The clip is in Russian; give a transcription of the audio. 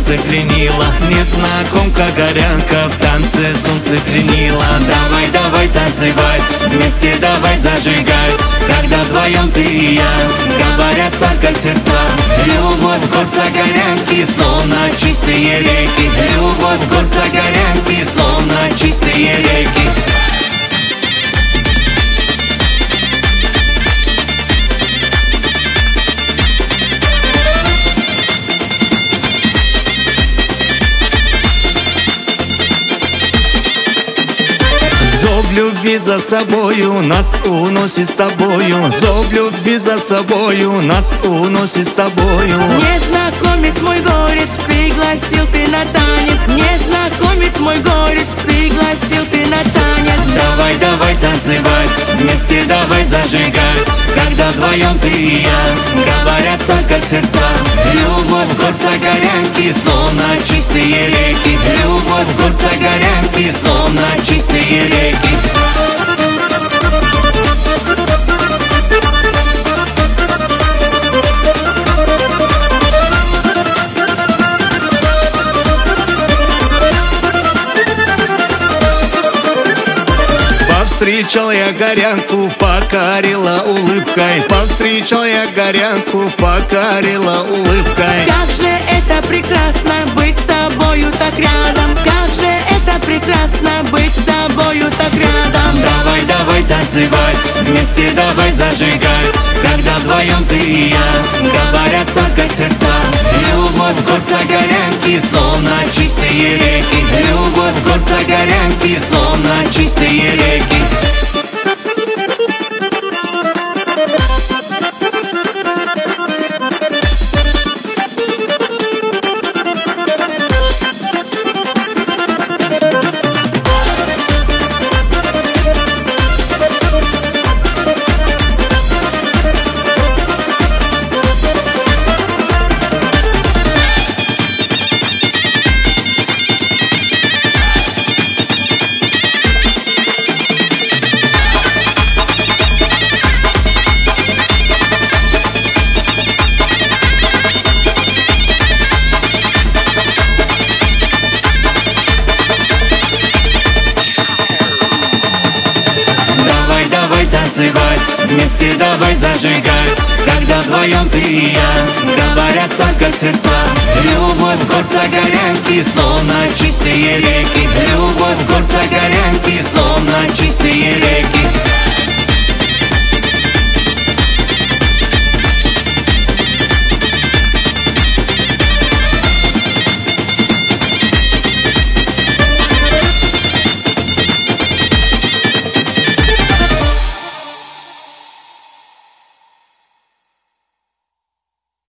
сердце пленило. Незнакомка горянка в танце солнце пленило. Давай, давай танцевать, вместе давай зажигать. Когда вдвоем ты и я, говорят только сердца. Любовь горца горянки, словно чистые реки. Любовь горца горянки, словно чистые реки. Зов любви за собою нас уносит с тобою. Зов любви за собою нас уносит с тобою. Незнакомец мой горец, пригласил ты на танец. Незнакомец мой горец, пригласил ты на танец. Давай, давай танцевать, вместе давай зажигать. Когда вдвоем ты и я, говорят только сердца. Любовь горца горянки, словно чистые реки. Любовь горца горянки, словно чистые реки. Повстречал я горянку, покорила улыбкой. Повстречал я горянку, покорила улыбкой. Как же это прекрасно быть с тобою так рядом. Как же это прекрасно быть с тобою так рядом. Давай, давай танцевать, вместе давай зажигать. Когда вдвоем ты и я, говорят только сердца. Любовь горца горянки, словно чистые реки. Любовь горца горянки, словно чистые реки. Танцевать, вместе давай зажигать. Когда вдвоем ты и я, говорят только сердца. Любовь горца горянки, словно чистые реки. Любовь горца горянки, словно чистые реки.